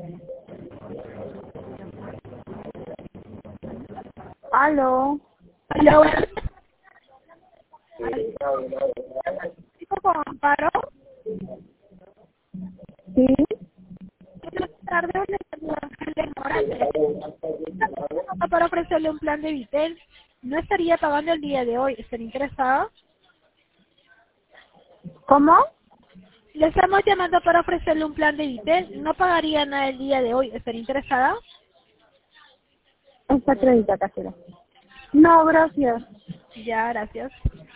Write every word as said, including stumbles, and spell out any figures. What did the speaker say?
Aló. Aló, con Amparo. Sí. Buenas tardes, le saluda Ángeles Morales. Para ofrecerle un plan de Vitel. No estaría pagando el día de hoy. ¿Estaría interesado? ¿Cómo? Le estamos llamando para ofrecerle un plan de Vitel. No pagaría nada el día de hoy. ¿Estaría interesada? Esta crédito, casera. No, gracias. Ya, gracias.